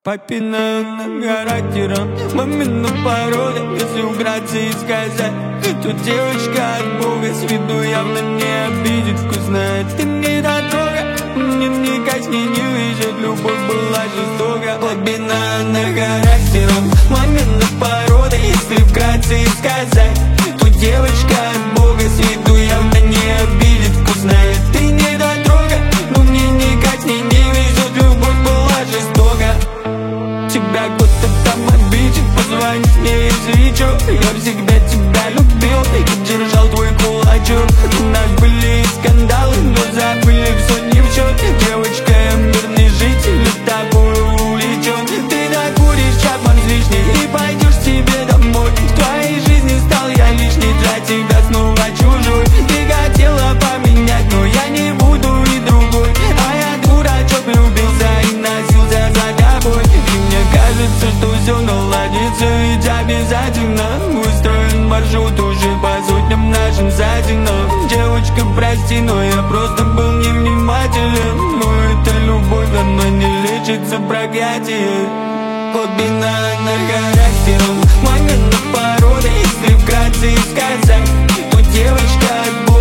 Папиным характером, мамину порода. Если вкратце и сказать, то девочка от Бога. С виду явно не обидит, вкусная ты не дорога. Мне никак с ней не выжить, любовь была жестока. Папиным характером, мамина порода. Если вкратце и сказать, то девочка от Бога. С виду явно не обидит, вкусная ты не дорога. Но мне никак с ней не выжить, любовь была жестока. Тебя кто-то там обидит, позвони мне, если чё. Я всегда тебя любил и держал твой кулачок. У нас были скандалы, но забыли все ни в счет. Девочка, я мирный житель, тобой увлечен. Ты докуришь чапман лишний и пойдешь себе домой. В твоей жизни стал я лишний, для тебя снова чужой. Ты хотела поменять, но я не буду и другой. А я дурачок, влюбился и носился за тобой. Кажется, что все наладится, ведь обязательно устроен маршрут уже по сотням нашим сайтам. Девочка, прости, но я просто был невнимателен. Но это любовь, она не лечится проклятие. Глубина на характером, мамина порода. Если вкратце сказать, то девочка от Бога.